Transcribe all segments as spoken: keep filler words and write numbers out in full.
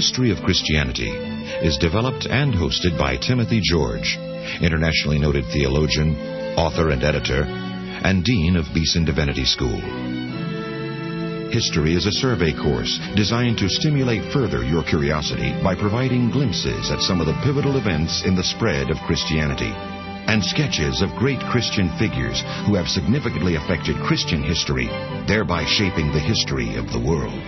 History of Christianity is developed and hosted by Timothy George, internationally noted theologian, author and editor, and Dean of Beeson Divinity School. History is a survey course designed to stimulate further your curiosity by providing glimpses at some of the pivotal events in the spread of Christianity, and sketches of great Christian figures who have significantly affected Christian history, thereby shaping the history of the world.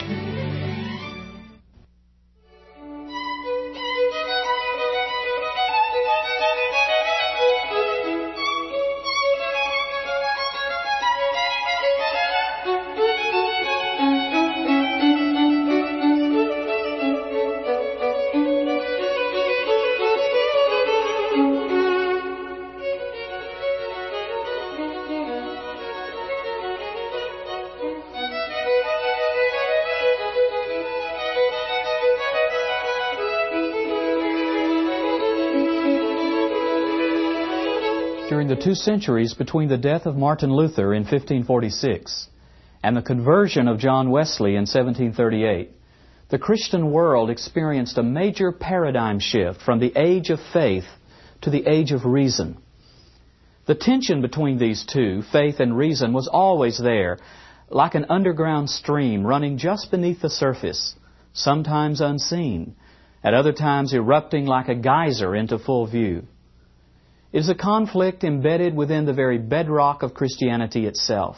During the two centuries between the death of Martin Luther in fifteen forty-six and the conversion of John Wesley in seventeen thirty-eight, the Christian world experienced a major paradigm shift from the age of faith to the age of reason. The tension between these two, faith and reason, was always there, like an underground stream running just beneath the surface, sometimes unseen, at other times erupting like a geyser into full view. It is a conflict embedded within the very bedrock of Christianity itself.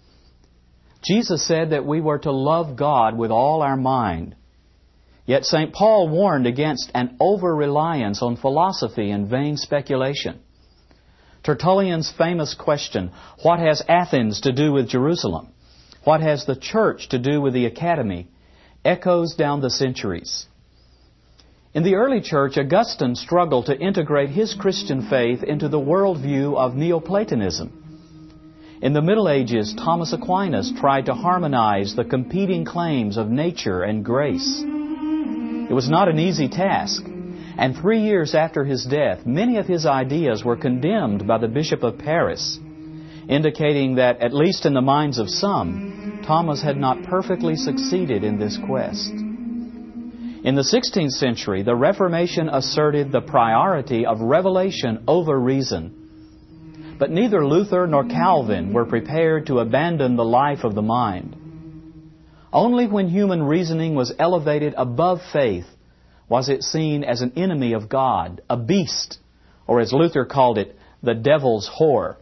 Jesus said that we were to love God with all our mind. Yet Saint Paul warned against an over-reliance on philosophy and vain speculation. Tertullian's famous question, "What has Athens to do with Jerusalem? What has the church to do with the academy?" echoes down the centuries. In the early church, Augustine struggled to integrate his Christian faith into the worldview of Neoplatonism. In the Middle Ages, Thomas Aquinas tried to harmonize the competing claims of nature and grace. It was not an easy task, and three years after his death, many of his ideas were condemned by the Bishop of Paris, indicating that, at least in the minds of some, Thomas had not perfectly succeeded in this quest. In the sixteenth century, the Reformation asserted the priority of revelation over reason. But neither Luther nor Calvin were prepared to abandon the life of the mind. Only when human reasoning was elevated above faith was it seen as an enemy of God, a beast, or as Luther called it, the devil's whore.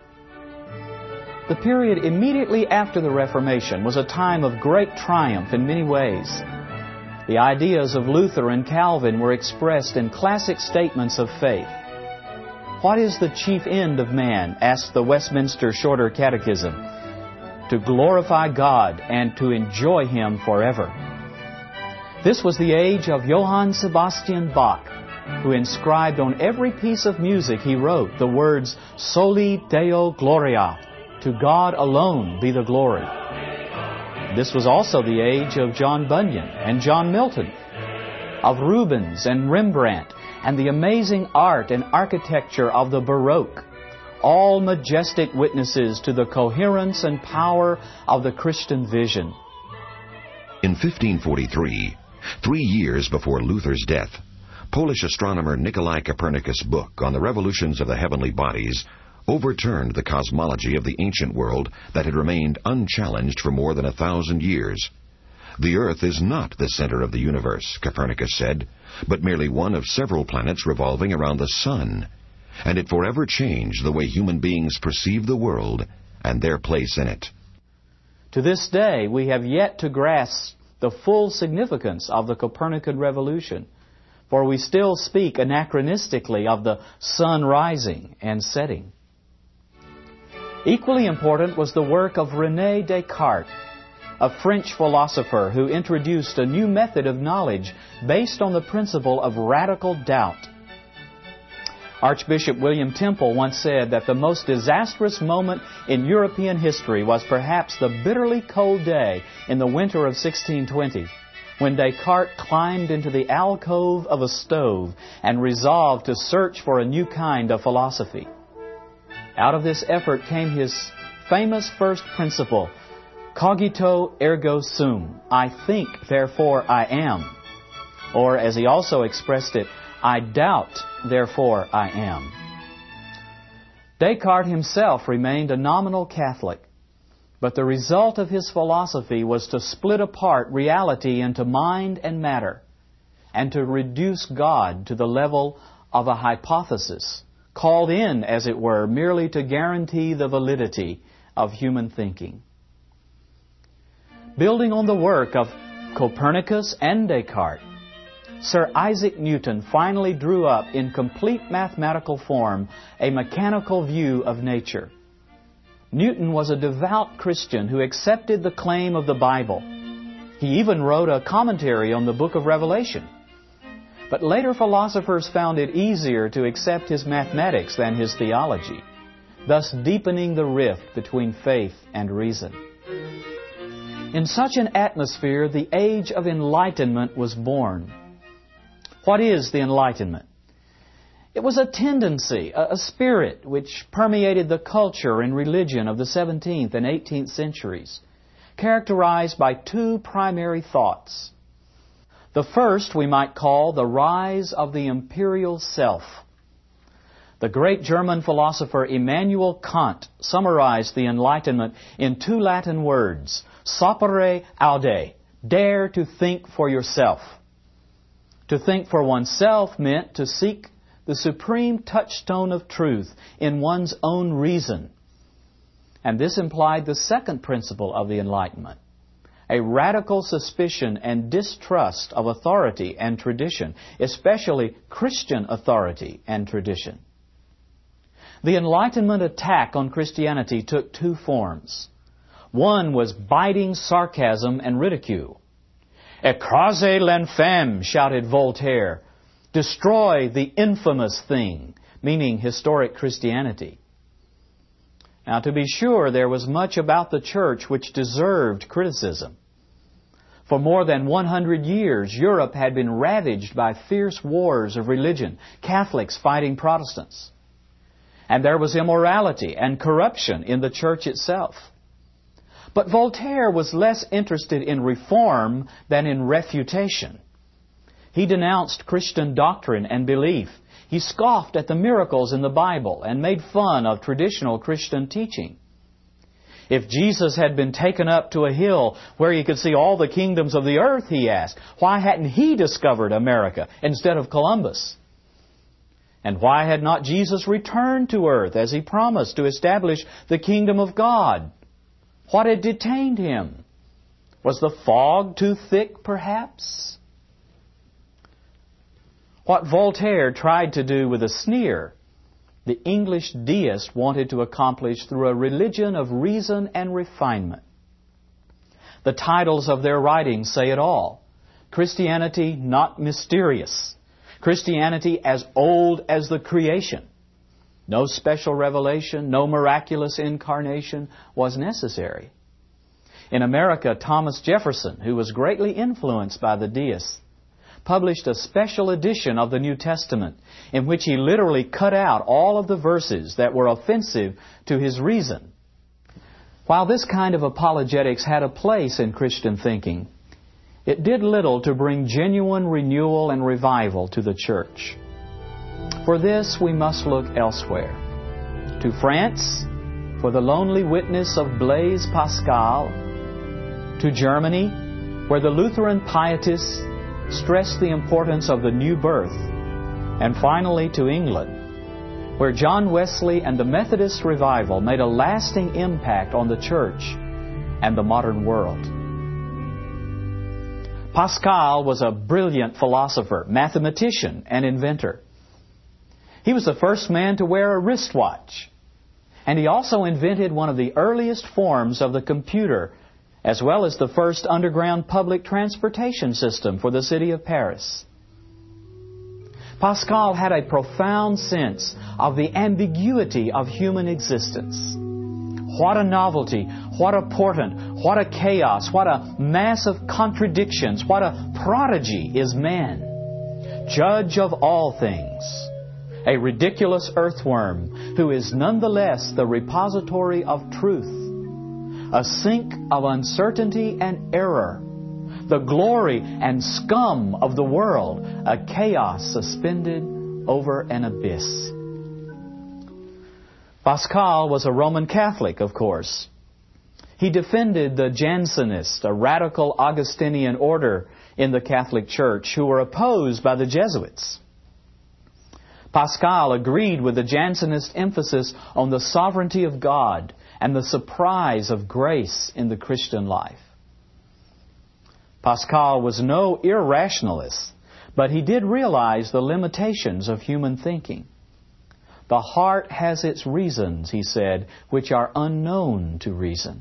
The period immediately after the Reformation was a time of great triumph in many ways. The ideas of Luther and Calvin were expressed in classic statements of faith. What is the chief end of man? Asked the Westminster Shorter Catechism. To glorify God and to enjoy Him forever. This was the age of Johann Sebastian Bach, who inscribed on every piece of music he wrote the words, Soli Deo Gloria, to God alone be the glory. This was also the age of John Bunyan and John Milton, of Rubens and Rembrandt, and the amazing art and architecture of the Baroque, all majestic witnesses to the coherence and power of the Christian vision. In fifteen forty-three, three years before Luther's death, Polish astronomer Nikolai Copernicus' book on the revolutions of the heavenly bodies overturned the cosmology of the ancient world that had remained unchallenged for more than a thousand years. The Earth is not the center of the universe, Copernicus said, but merely one of several planets revolving around the sun, and it forever changed the way human beings perceive the world and their place in it. To this day, we have yet to grasp the full significance of the Copernican revolution, for we still speak anachronistically of the sun rising and setting. Equally important was the work of René Descartes, a French philosopher who introduced a new method of knowledge based on the principle of radical doubt. Archbishop William Temple once said that the most disastrous moment in European history was perhaps the bitterly cold day in the winter of sixteen twenty, when Descartes climbed into the alcove of a stove and resolved to search for a new kind of philosophy. Out of this effort came his famous first principle, cogito ergo sum, I think, therefore I am. Or, as he also expressed it, I doubt, therefore I am. Descartes himself remained a nominal Catholic, but the result of his philosophy was to split apart reality into mind and matter, and to reduce God to the level of a hypothesis, called in, as it were, merely to guarantee the validity of human thinking. Building on the work of Copernicus and Descartes, Sir Isaac Newton finally drew up in complete mathematical form a mechanical view of nature. Newton was a devout Christian who accepted the claim of the Bible. He even wrote a commentary on the book of Revelation. But later philosophers found it easier to accept his mathematics than his theology, thus deepening the rift between faith and reason. In such an atmosphere, the Age of Enlightenment was born. What is the Enlightenment? It was a tendency, a spirit which permeated the culture and religion of the seventeenth and eighteenth centuries, characterized by two primary thoughts. The first we might call the rise of the imperial self. The great German philosopher Immanuel Kant summarized the Enlightenment in two Latin words, sapere aude, dare to think for yourself. To think for oneself meant to seek the supreme touchstone of truth in one's own reason. And this implied the second principle of the Enlightenment, a radical suspicion and distrust of authority and tradition, especially Christian authority and tradition. The Enlightenment attack on Christianity took two forms. One was biting sarcasm and ridicule. "Écrasez l'infâme," shouted Voltaire. "Destroy the infamous thing," meaning historic Christianity. Now, to be sure, there was much about the church which deserved criticism. For more than one hundred years, Europe had been ravaged by fierce wars of religion, Catholics fighting Protestants. And there was immorality and corruption in the church itself. But Voltaire was less interested in reform than in refutation. He denounced Christian doctrine and belief. He scoffed at the miracles in the Bible and made fun of traditional Christian teaching. If Jesus had been taken up to a hill where he could see all the kingdoms of the earth, he asked, why hadn't he discovered America instead of Columbus? And why had not Jesus returned to earth as he promised to establish the kingdom of God? What had detained him? Was the fog too thick, perhaps? What Voltaire tried to do with a sneer, the English deist wanted to accomplish through a religion of reason and refinement. The titles of their writings say it all. Christianity not mysterious. Christianity as old as the creation. No special revelation, no miraculous incarnation was necessary. In America, Thomas Jefferson, who was greatly influenced by the deists, published a special edition of the New Testament in which he literally cut out all of the verses that were offensive to his reason. While this kind of apologetics had a place in Christian thinking, it did little to bring genuine renewal and revival to the church. For this, we must look elsewhere. To France, for the lonely witness of Blaise Pascal. To Germany, where the Lutheran pietists stressed the importance of the new birth. And finally to England, where John Wesley and the Methodist revival made a lasting impact on the church and the modern world. Pascal was a brilliant philosopher, mathematician, and inventor. He was the first man to wear a wristwatch. And he also invented one of the earliest forms of the computer, as well as the first underground public transportation system for the city of Paris. Pascal had a profound sense of the ambiguity of human existence. What a novelty, what a portent, what a chaos, what a mass of contradictions, what a prodigy is man, judge of all things, a ridiculous earthworm who is nonetheless the repository of truth, a sink of uncertainty and error, the glory and scum of the world, a chaos suspended over an abyss. Pascal was a Roman Catholic, of course. He defended the Jansenists, a radical Augustinian order in the Catholic Church who were opposed by the Jesuits. Pascal agreed with the Jansenist emphasis on the sovereignty of God and the surprise of grace in the Christian life. Pascal was no irrationalist, but he did realize the limitations of human thinking. The heart has its reasons, he said, which are unknown to reason.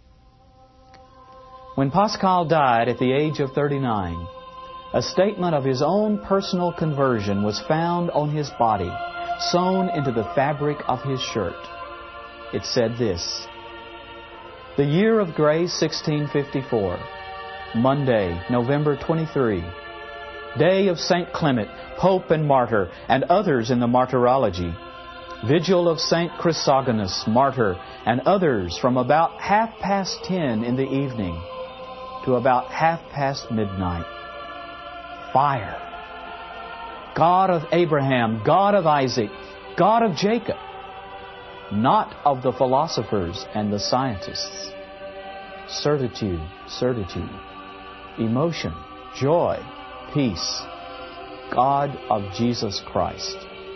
When Pascal died at the age of thirty-nine, a statement of his own personal conversion was found on his body, sewn into the fabric of his shirt. It said this: "The year of grace sixteen fifty-four, Monday, November twenty-third, day of Saint Clement, Pope and Martyr, and others in the Martyrology, vigil of Saint Chrysogonus, Martyr, and others from about half past ten in the evening to about half past midnight. Fire. God of Abraham, God of Isaac, God of Jacob, not of the philosophers and the scientists. Certitude, certitude, emotion, joy, peace. God of Jesus Christ."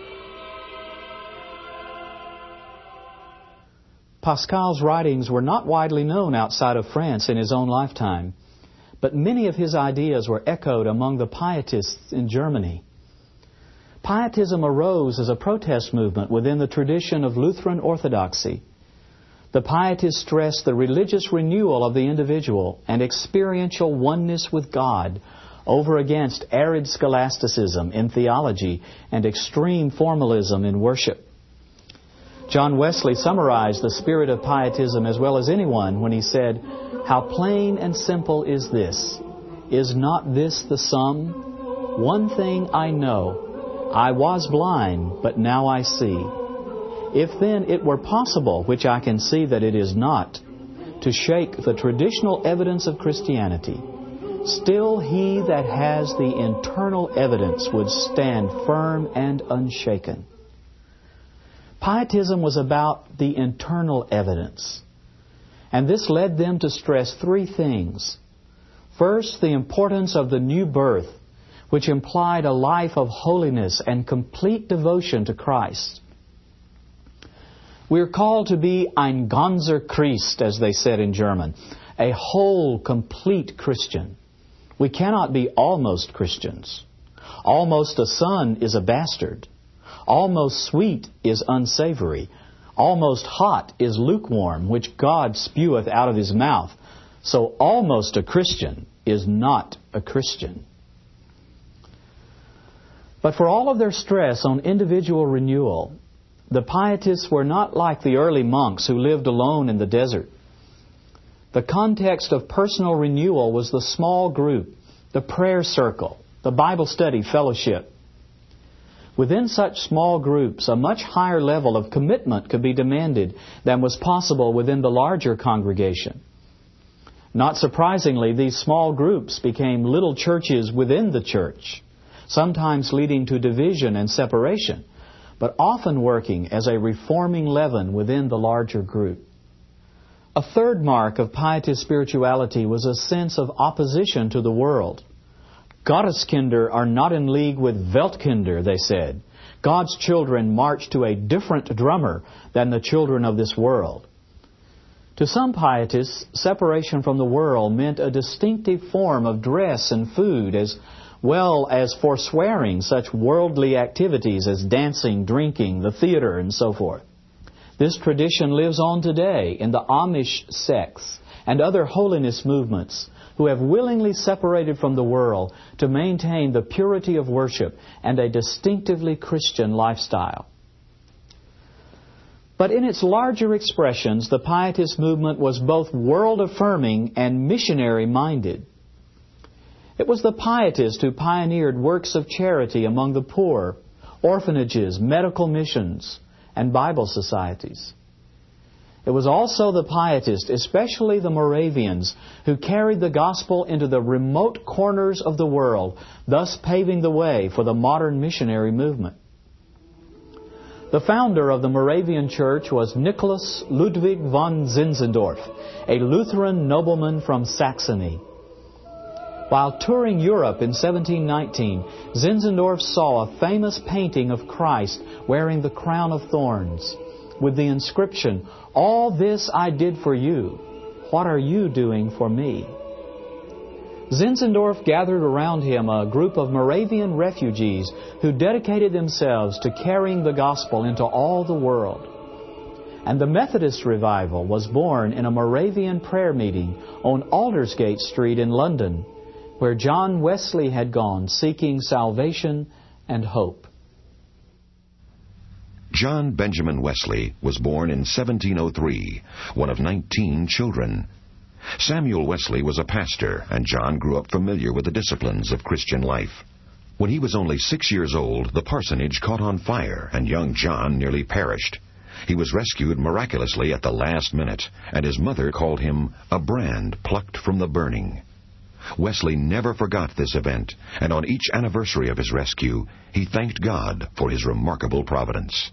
Pascal's writings were not widely known outside of France in his own lifetime, but many of his ideas were echoed among the Pietists in Germany. Pietism arose as a protest movement within the tradition of Lutheran Orthodoxy. The Pietists stressed the religious renewal of the individual and experiential oneness with God over against arid scholasticism in theology and extreme formalism in worship. John Wesley summarized the spirit of Pietism as well as anyone when he said, "How plain and simple is this! Is not this the sum? One thing I know, I was blind, but now I see. If then it were possible, which I can see that it is not, to shake the traditional evidence of Christianity, still he that has the internal evidence would stand firm and unshaken." Pietism was about the internal evidence. And this led them to stress three things. First, the importance of the new birth, which implied a life of holiness and complete devotion to Christ. We are called to be ein ganzer Christ, as they said in German, a whole, complete Christian. We cannot be almost Christians. Almost a son is a bastard. Almost sweet is unsavory. Almost hot is lukewarm, which God speweth out of His mouth. So almost a Christian is not a Christian. But for all of their stress on individual renewal, the Pietists were not like the early monks who lived alone in the desert. The context of personal renewal was the small group, the prayer circle, the Bible study fellowship. Within such small groups, a much higher level of commitment could be demanded than was possible within the larger congregation. Not surprisingly, these small groups became little churches within the church, sometimes leading to division and separation, but often working as a reforming leaven within the larger group. A third mark of Pietist spirituality was a sense of opposition to the world. Gotteskinder are not in league with Weltkinder, they said. God's children march to a different drummer than the children of this world. To some Pietists, separation from the world meant a distinctive form of dress and food, as well as forswearing such worldly activities as dancing, drinking, the theater, and so forth. This tradition lives on today in the Amish sects and other holiness movements who have willingly separated from the world to maintain the purity of worship and a distinctively Christian lifestyle. But in its larger expressions, the Pietist movement was both world-affirming and missionary-minded. It was the Pietists who pioneered works of charity among the poor, orphanages, medical missions, and Bible societies. It was also the pietists, especially the Moravians, who carried the gospel into the remote corners of the world, thus paving the way for the modern missionary movement. The founder of the Moravian Church was Nicholas Ludwig von Zinzendorf, a Lutheran nobleman from Saxony. While touring Europe in seventeen nineteen, Zinzendorf saw a famous painting of Christ wearing the crown of thorns, with the inscription, "All this I did for you. What are you doing for me?" Zinzendorf gathered around him a group of Moravian refugees who dedicated themselves to carrying the gospel into all the world. And the Methodist revival was born in a Moravian prayer meeting on Aldersgate Street in London, where John Wesley had gone seeking salvation and hope. John Benjamin Wesley was born in seventeen oh three, one of nineteen children. Samuel Wesley was a pastor, and John grew up familiar with the disciplines of Christian life. When he was only six years old, the parsonage caught on fire, and young John nearly perished. He was rescued miraculously at the last minute, and his mother called him a brand plucked from the burning. Wesley never forgot this event, and on each anniversary of his rescue, he thanked God for His remarkable providence.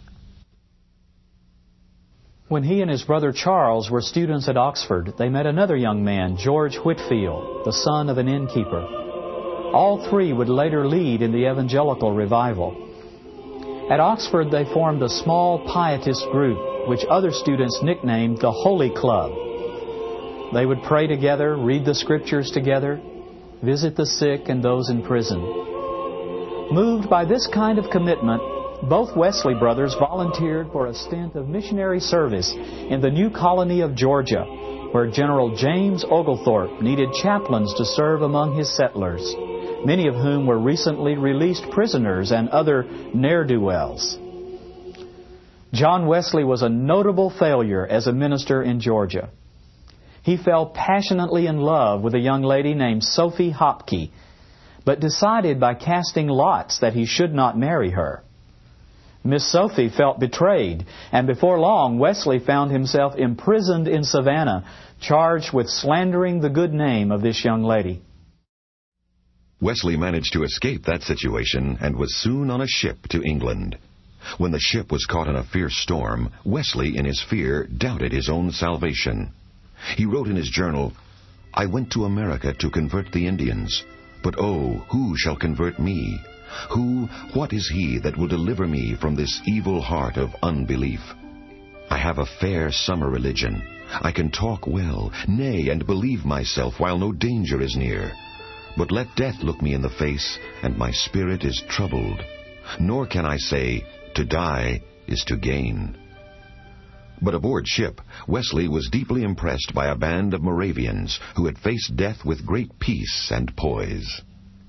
When he and his brother Charles were students at Oxford, they met another young man, George Whitfield, the son of an innkeeper. All three would later lead in the evangelical revival. At Oxford, they formed a small pietist group, which other students nicknamed the Holy Club. They would pray together, read the Scriptures together, visit the sick and those in prison. Moved by this kind of commitment, both Wesley brothers volunteered for a stint of missionary service in the new colony of Georgia, where General James Oglethorpe needed chaplains to serve among his settlers, many of whom were recently released prisoners and other ne'er-do-wells. John Wesley was a notable failure as a minister in Georgia. He fell passionately in love with a young lady named Sophie Hopke, but decided by casting lots that he should not marry her. Miss Sophie felt betrayed, and before long Wesley found himself imprisoned in Savannah, charged with slandering the good name of this young lady. Wesley managed to escape that situation and was soon on a ship to England. When the ship was caught in a fierce storm, Wesley, in his fear, doubted his own salvation. He wrote in his journal, "I went to America to convert the Indians, but oh, who shall convert me? Who, what is he that will deliver me from this evil heart of unbelief? I have a fair summer religion. I can talk well, nay, and believe myself while no danger is near. But let death look me in the face, and my spirit is troubled. Nor can I say, to die is to gain." But aboard ship, Wesley was deeply impressed by a band of Moravians who had faced death with great peace and poise.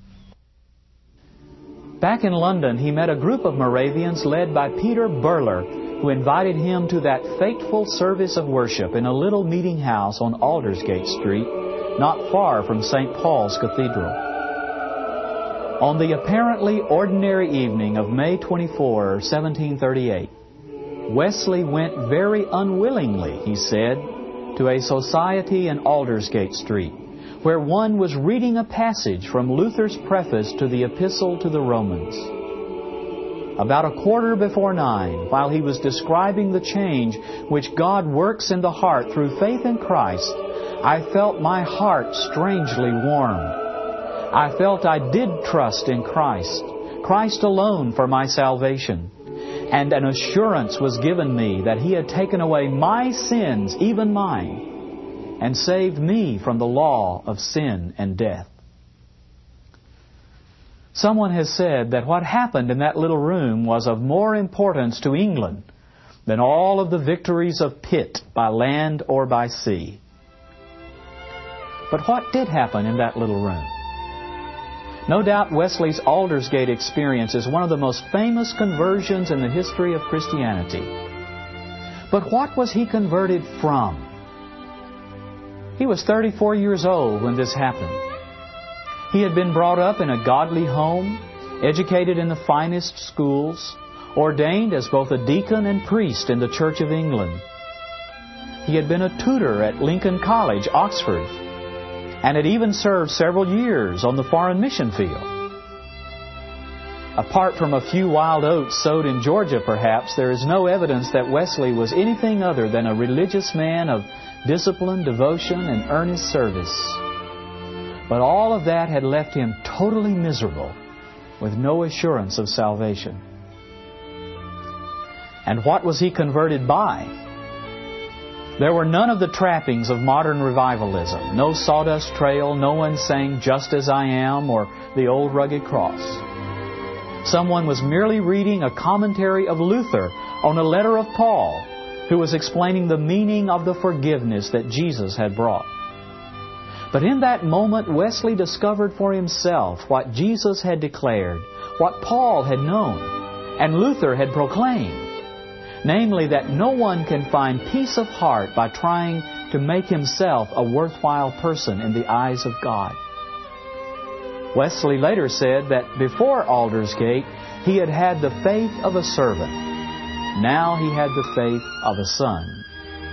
Back in London, he met a group of Moravians led by Peter Burler, who invited him to that fateful service of worship in a little meeting house on Aldersgate Street, not far from Saint Paul's Cathedral. On the apparently ordinary evening of May twenty-fourth, seventeen thirty-eight, Wesley went very unwillingly, he said, to a society in Aldersgate Street, where one was reading a passage from Luther's preface to the Epistle to the Romans. About a quarter before nine, while he was describing the change which God works in the heart through faith in Christ, I felt my heart strangely warmed. I felt I did trust in Christ, Christ alone for my salvation, and an assurance was given me that He had taken away my sins, even mine, and saved me from the law of sin and death. Someone has said that what happened in that little room was of more importance to England than all of the victories of Pitt by land or by sea. But what did happen in that little room? No doubt Wesley's Aldersgate experience is one of the most famous conversions in the history of Christianity. But what was he converted from? He was thirty-four years old when this happened. He had been brought up in a godly home, educated in the finest schools, ordained as both a deacon and priest in the Church of England. He had been a tutor at Lincoln College, Oxford, and had even served several years on the foreign mission field. Apart from a few wild oats sowed in Georgia, perhaps, there is no evidence that Wesley was anything other than a religious man of discipline, devotion, and earnest service. But all of that had left him totally miserable, with no assurance of salvation. And what was he converted by? There were none of the trappings of modern revivalism. No sawdust trail, no one sang Just As I Am or The Old Rugged Cross. Someone was merely reading a commentary of Luther on a letter of Paul, who was explaining the meaning of the forgiveness that Jesus had brought. But in that moment, Wesley discovered for himself what Jesus had declared, what Paul had known, and Luther had proclaimed. Namely, that no one can find peace of heart by trying to make himself a worthwhile person in the eyes of God. Wesley later said that before Aldersgate, he had had the faith of a servant. Now he had the faith of a son.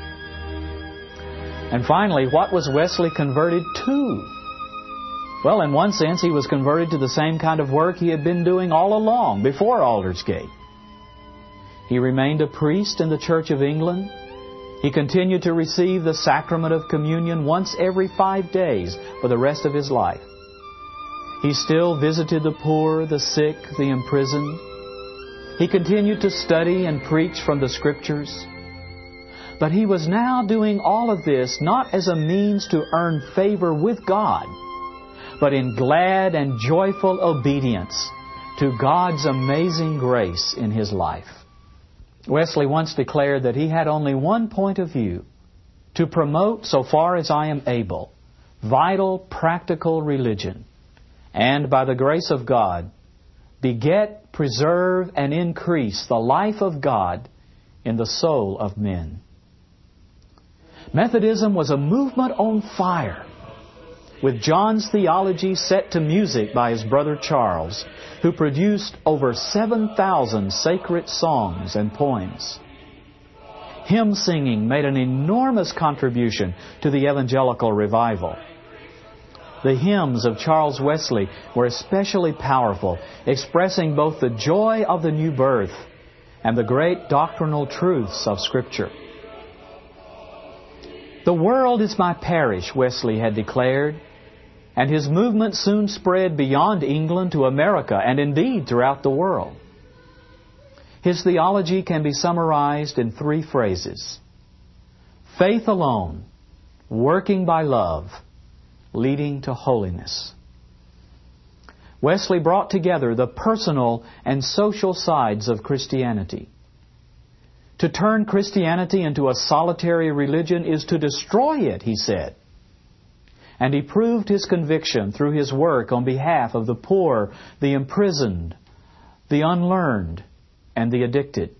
And finally, what was Wesley converted to? Well, in one sense, he was converted to the same kind of work he had been doing all along before Aldersgate. He remained a priest in the Church of England. He continued to receive the sacrament of communion once every five days for the rest of his life. He still visited the poor, the sick, the imprisoned. He continued to study and preach from the Scriptures. But he was now doing all of this not as a means to earn favor with God, but in glad and joyful obedience to God's amazing grace in his life. Wesley once declared that he had only one point of view: to promote, so far as I am able, vital, practical religion, and by the grace of God, beget, preserve, and increase the life of God in the soul of men. Methodism was a movement on fire, with John's theology set to music by his brother Charles, who produced over seven thousand sacred songs and poems. Hymn singing made an enormous contribution to the evangelical revival. The hymns of Charles Wesley were especially powerful, expressing both the joy of the new birth and the great doctrinal truths of Scripture. The world is my parish, Wesley had declared, and his movement soon spread beyond England to America and indeed throughout the world. His theology can be summarized in three phrases: faith alone, working by love, leading to holiness. Wesley brought together the personal and social sides of Christianity. To turn Christianity into a solitary religion is to destroy it, he said. And he proved his conviction through his work on behalf of the poor, the imprisoned, the unlearned, and the addicted.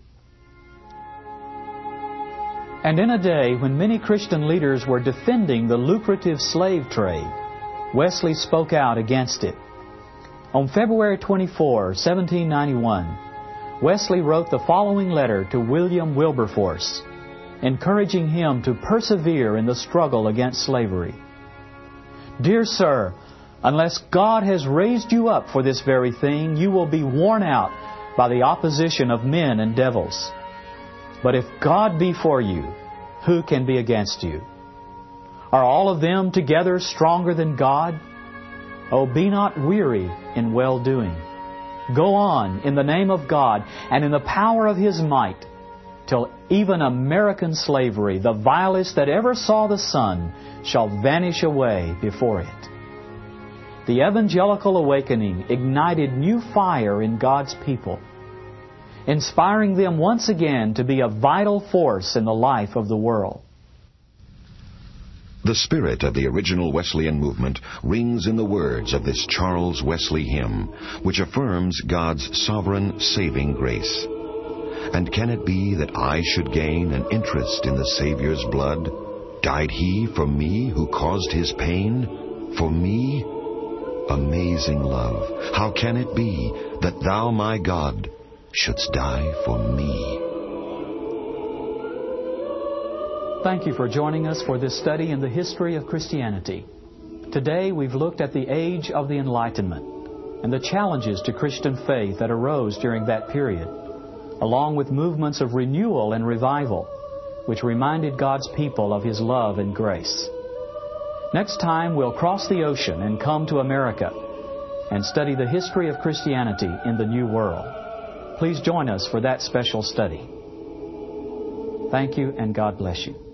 And in a day when many Christian leaders were defending the lucrative slave trade, Wesley spoke out against it. On February twenty-fourth, seventeen ninety-one, Wesley wrote the following letter to William Wilberforce, encouraging him to persevere in the struggle against slavery. Dear sir, unless God has raised you up for this very thing, you will be worn out by the opposition of men and devils. But if God be for you, who can be against you? Are all of them together stronger than God? Oh, be not weary in well-doing. Go on in the name of God and in the power of His might, till even American slavery, the vilest that ever saw the sun, shall vanish away before it. The evangelical awakening ignited new fire in God's people, inspiring them once again to be a vital force in the life of the world. The spirit of the original Wesleyan movement rings in the words of this Charles Wesley hymn, which affirms God's sovereign saving grace. And can it be that I should gain an interest in the Savior's blood? Died He for me who caused His pain? For me? Amazing love, how can it be that Thou, my God, shouldst die for me? Thank you for joining us for this study in the history of Christianity. Today we've looked at the age of the Enlightenment and the challenges to Christian faith that arose during that period, along with movements of renewal and revival, which reminded God's people of His love and grace. Next time we'll cross the ocean and come to America and study the history of Christianity in the New World. Please join us for that special study. Thank you, and God bless you.